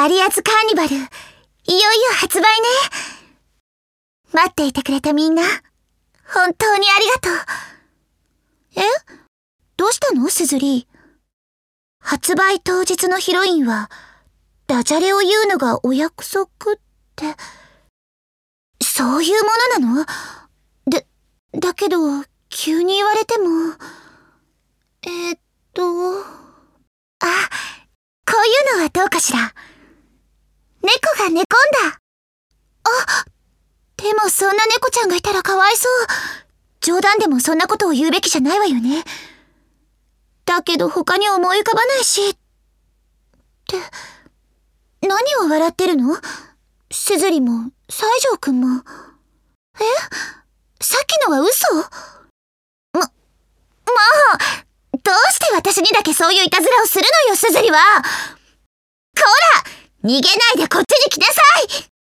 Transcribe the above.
マリアズカーニバル、いよいよ発売ね。待っていてくれたみんな、本当にありがとう。どうしたのスズリー。発売当日のヒロインは、ダジャレを言うのがお約束って、そういうものなの？だけど、急に言われても。こういうのはどうかしら。猫が寝込んだ。でもそんな猫ちゃんがいたらかわいそう。冗談でもそんなことを言うべきじゃないわよね。だけど他に思い浮かばないし。って、何を笑ってるの？すずりも、西条くんも。さっきのは嘘？もう、どうして私にだけそういういたずらをするのよ、すずりは。こら！逃げないでこっちに来なさい！